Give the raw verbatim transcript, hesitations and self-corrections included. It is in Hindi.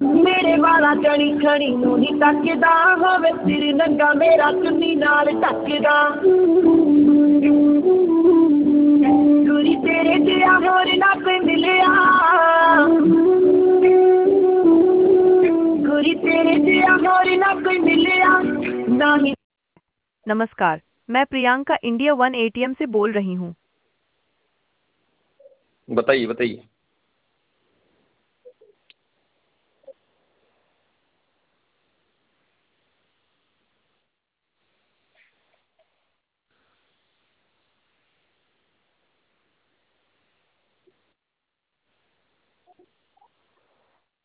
मेरे वाला जड़ी खड़ी नूं ही तकदा होवे सिर नंगा मेरा चुन्नी नाल टकदा गुरी तेरे जिया होर ना कोई मिलिया गुरी तेरे जिया होर ना कोई मिलिया ना ही। नमस्कार, मैं प्रियंका इंडिया वन एटीएम से बोल रही हूँ। बताइए बताइए।